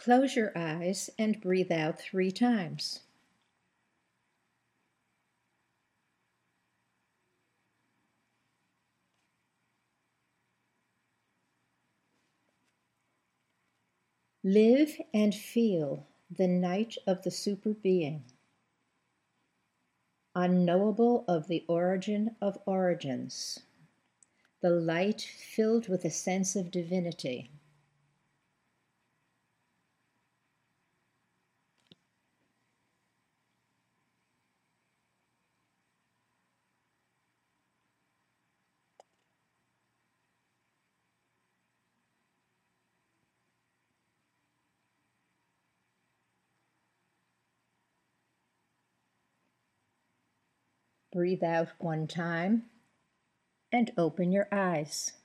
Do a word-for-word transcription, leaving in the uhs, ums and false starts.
Close your eyes and breathe out three times. Live and feel the night of the super being, unknowable of the origin of origins, the light filled with a sense of divinity. Breathe out one time and open your eyes.